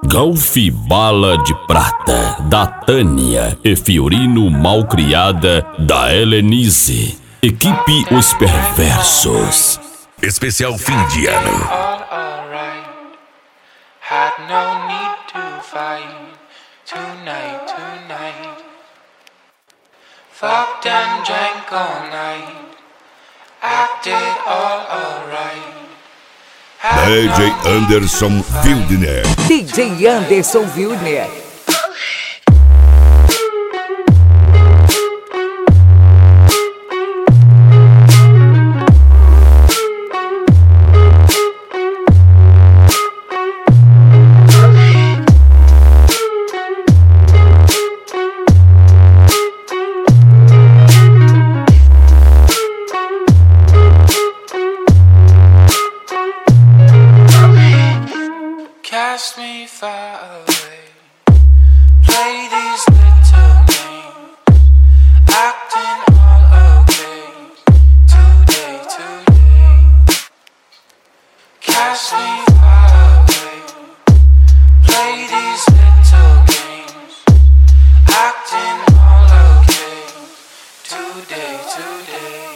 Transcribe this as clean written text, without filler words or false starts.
Golf Bala de Prata, da Tânia e Fiorino Malcriada, da Helenise. Equipe Os Perversos. Especial fim de ano. Had no need to fight tonight. Fucked and drank all night. Acted all alright. DJ Anderson Wildner. DJ Anderson Wildner. Cast me far away. Play these little games. Acting all okay. Today. Cast me far away. Play these little games. Acting all okay. Today.